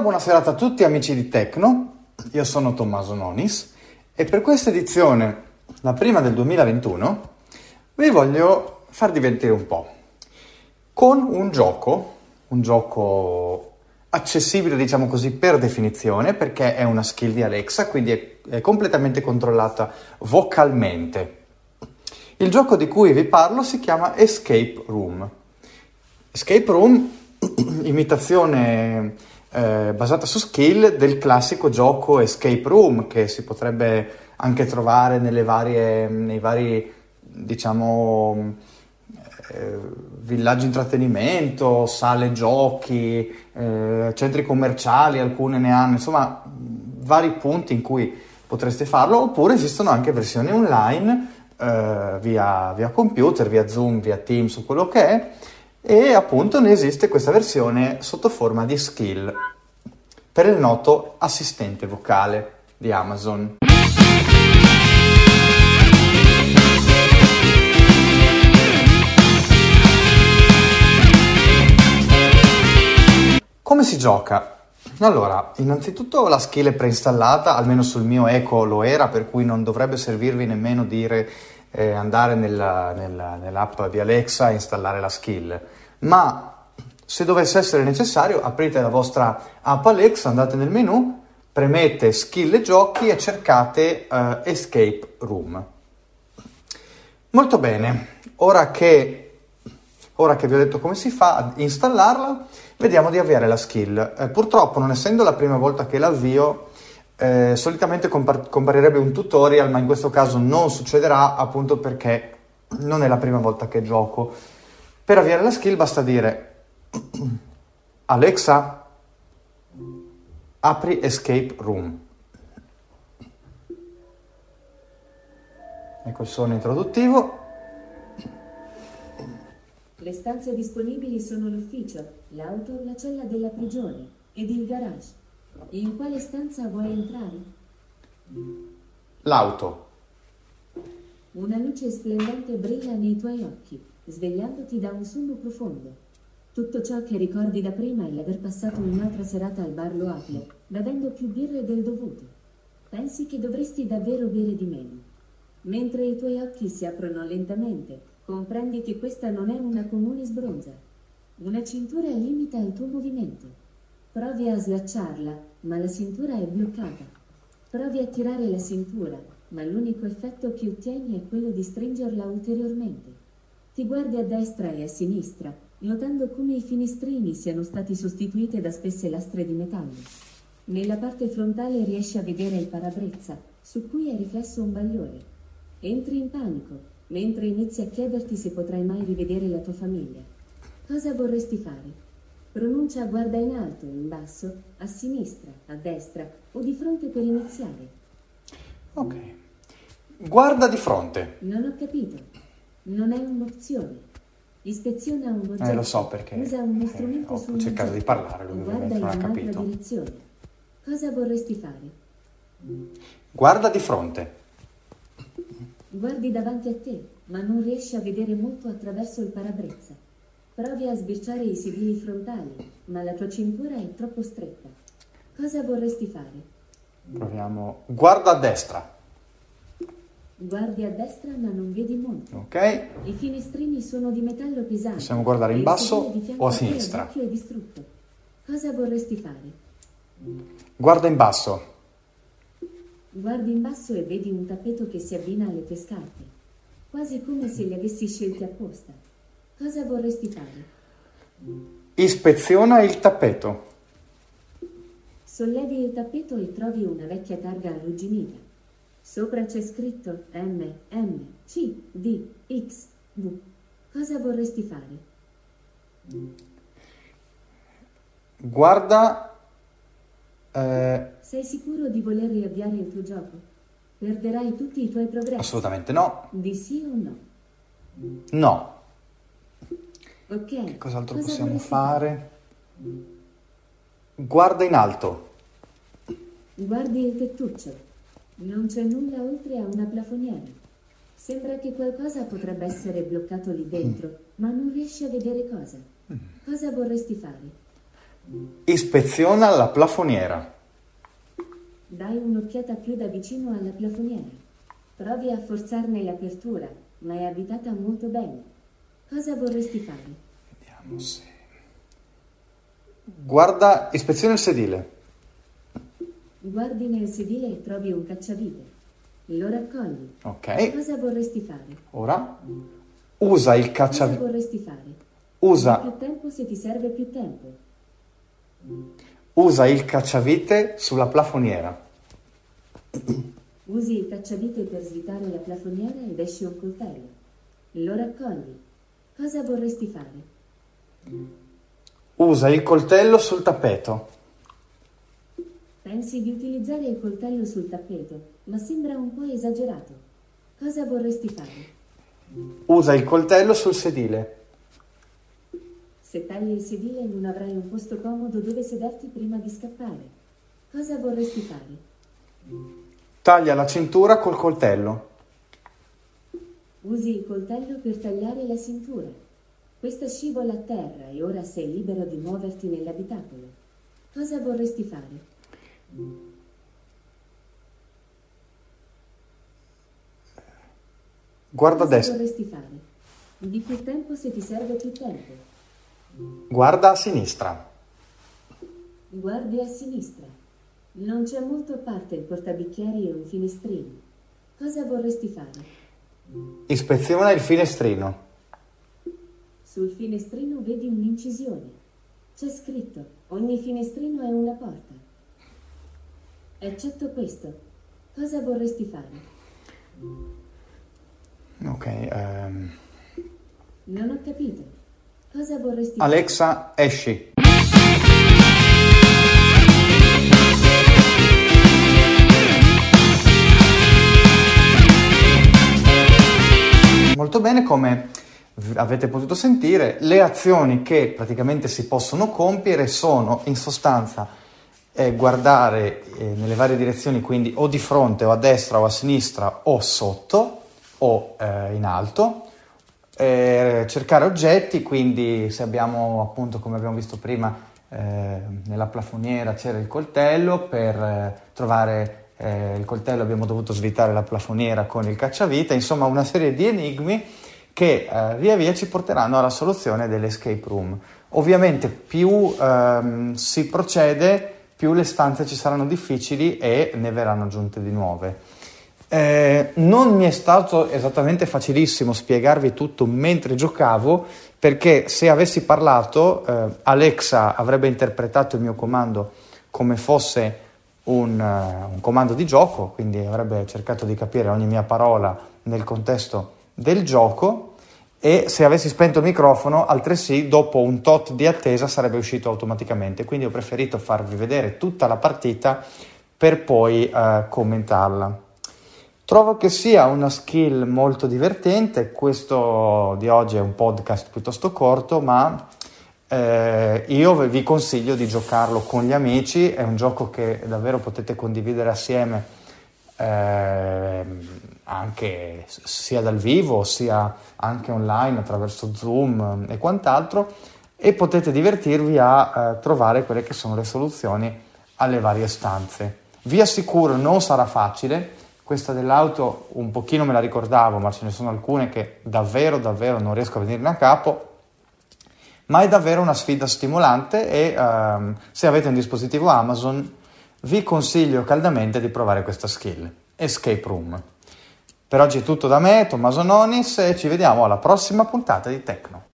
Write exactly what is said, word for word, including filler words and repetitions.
buona serata a tutti amici di Tecno, io sono Tommaso Nonis e per questa edizione, la prima del duemilaventuno, vi voglio far divertire un po' con un gioco, un gioco accessibile diciamo così per definizione perché è una skill di Alexa, quindi è, è completamente controllata vocalmente. Il gioco di cui vi parlo si chiama Escape Room. Escape Room, imitazione eh, basata su skill del classico gioco Escape Room che si potrebbe anche trovare nelle varie, nei vari, diciamo, eh, villaggi intrattenimento, sale giochi, eh, centri commerciali, alcune ne hanno, insomma, vari punti in cui potreste farlo, oppure esistono anche versioni online eh, via, via computer, via Zoom, via Teams o quello che è. E appunto ne esiste questa versione sotto forma di skill per il noto assistente vocale di Amazon. Come si gioca? Allora, innanzitutto la skill è preinstallata, almeno sul mio Echo lo era, per cui non dovrebbe servirvi nemmeno dire eh, andare nella, nella, nell'app di Alexa e installare la skill. Ma se dovesse essere necessario, aprite la vostra app Alexa, andate nel menu, premete skill e giochi e cercate uh, Escape Room. Molto bene, ora che, ora che vi ho detto come si fa ad installarla, vediamo di avviare la skill. Eh, purtroppo, non essendo la prima volta che l'avvio, eh, solitamente compar- comparirebbe un tutorial, ma in questo caso non succederà appunto perché non è la prima volta che gioco. Per avviare la skill basta dire Alexa, apri Escape Room. Ecco il suono introduttivo. Le stanze disponibili sono l'ufficio, l'auto, la cella della prigione ed il garage. In quale stanza vuoi entrare? L'auto. Una luce splendente brilla nei tuoi occhi, svegliandoti da un sonno profondo. Tutto ciò che ricordi da prima è l'aver passato un'altra serata al bar Loaple, bevendo più birre del dovuto. Pensi che dovresti davvero bere di meno. Mentre i tuoi occhi si aprono lentamente, comprendi che questa non è una comune sbronza. Una cintura limita il tuo movimento. Provi a slacciarla, ma la cintura è bloccata. Provi a tirare la cintura, ma l'unico effetto che ottieni è quello di stringerla ulteriormente. Ti guardi a destra e a sinistra, notando come i finestrini siano stati sostituiti da spesse lastre di metallo. Nella parte frontale riesci a vedere il parabrezza, su cui è riflesso un bagliore. Entri in panico, mentre inizi a chiederti se potrai mai rivedere la tua famiglia. Cosa vorresti fare? Pronuncia guarda in alto, in basso, a sinistra, a destra o di fronte per iniziare. Ok. Guarda di fronte. Non ho capito. Non è un'opzione. Ispeziona un oggetto. Eh, lo so perché. Usa uno strumento eh, su ho un cercato oggetto di parlare, lui e ovviamente guarda non ha in un'altra capito. direzione. Cosa vorresti fare? Guarda di fronte. Guardi davanti a te, ma non riesci a vedere molto attraverso il parabrezza. Provi a sbirciare i sedili frontali, ma la tua cintura è troppo stretta. Cosa vorresti fare? Proviamo. Guarda a destra. Guardi a destra ma non vedi molto. Ok. I finestrini sono di metallo pesante. Possiamo guardare in e il basso sedile di fianco o a te sinistra? è vecchio e distrutto. Cosa vorresti fare? Guarda in basso. Guardi in basso e vedi un tappeto che si abbina alle tue scarpe, quasi come se li avessi scelti apposta. Cosa vorresti fare? Ispeziona il tappeto. Sollevi il tappeto e trovi una vecchia targa arrugginita. Sopra c'è scritto M M C D X V. Cosa vorresti fare? Guarda. Eh, Sei sicuro di voler riavviare il tuo gioco? Perderai tutti i tuoi progressi. assolutamente no. Di sì o no? No. Ok. Che cos'altro cosa possiamo vorresti fare? Guarda in alto. Guardi il tettuccio. Non c'è nulla oltre a una plafoniera. Sembra che qualcosa potrebbe essere bloccato lì dentro, ma non riesci a vedere cosa. Cosa vorresti fare? Ispeziona la plafoniera. Dai un'occhiata più da vicino alla plafoniera. Provi a forzarne l'apertura, ma è avvitata molto bene. Cosa vorresti fare? Vediamo se... Guarda, ispeziona il sedile. Guardi nel sedile e trovi un cacciavite. Lo raccogli. Ok. Cosa vorresti fare? Ora usa il Cosa cacciavite. vorresti fare? Usa, Più tempo se ti serve più tempo. usa il cacciavite sulla plafoniera. Usi il cacciavite per svitare la plafoniera ed esce un coltello. Lo raccogli. Cosa vorresti fare? Usa il coltello sul tappeto. Pensi di utilizzare il coltello sul tappeto, ma sembra un po' esagerato. Cosa vorresti fare? Usa il coltello sul sedile. Se tagli il sedile non avrai un posto comodo dove sederti prima di scappare. Cosa vorresti fare? Taglia la cintura col coltello. Usi il coltello per tagliare la cintura. Questa scivola a terra e ora sei libero di muoverti nell'abitacolo. Cosa vorresti fare? Guarda a Cosa destra. vorresti fare? Di più tempo se ti serve più tempo. Guarda a sinistra. Guardi a sinistra. Non c'è molto a parte il portabicchieri e un finestrino. Cosa vorresti fare? Ispeziona il finestrino. Sul finestrino vedi un'incisione. C'è scritto: ogni finestrino è una porta. Eccetto questo, cosa vorresti fare? Ok. ehm. Non ho capito. Cosa vorresti fare? Alexa, esci. Molto bene, come avete potuto sentire, le azioni che praticamente si possono compiere sono in sostanza eh, guardare eh, nelle varie direzioni, quindi o di fronte o a destra o a sinistra o sotto o eh, in alto, eh, cercare oggetti, quindi se abbiamo appunto, come abbiamo visto prima, eh, nella plafoniera c'era il coltello, per eh, trovare eh, il coltello abbiamo dovuto svitare la plafoniera con il cacciavite, insomma una serie di enigmi che eh, via via ci porteranno alla soluzione dell'escape room. Ovviamente più ehm, si procede, più le stanze ci saranno difficili e ne verranno aggiunte di nuove. Eh, non mi è stato esattamente facilissimo spiegarvi tutto mentre giocavo, perché se avessi parlato eh, Alexa avrebbe interpretato il mio comando come fosse un, uh, un comando di gioco, quindi avrebbe cercato di capire ogni mia parola nel contesto del gioco, e se avessi spento il microfono altresì dopo un tot di attesa sarebbe uscito automaticamente, quindi ho preferito farvi vedere tutta la partita per poi uh, commentarla. Trovo che sia una skill molto divertente. Questo di oggi è un podcast piuttosto corto, ma eh, io vi consiglio di giocarlo con gli amici. È un gioco che davvero potete condividere assieme, eh, anche sia dal vivo sia anche online attraverso Zoom e quant'altro, e potete divertirvi a eh, trovare quelle che sono le soluzioni alle varie stanze. Vi assicuro non sarà facile. Questa dell'auto un pochino me la ricordavo, ma ce ne sono alcune che davvero davvero non riesco a venirne a capo, ma è davvero una sfida stimolante e um, se avete un dispositivo Amazon vi consiglio caldamente di provare questa skill, Escape Room. Per oggi è tutto da me, Tommaso Nonis, e ci vediamo alla prossima puntata di Tecno.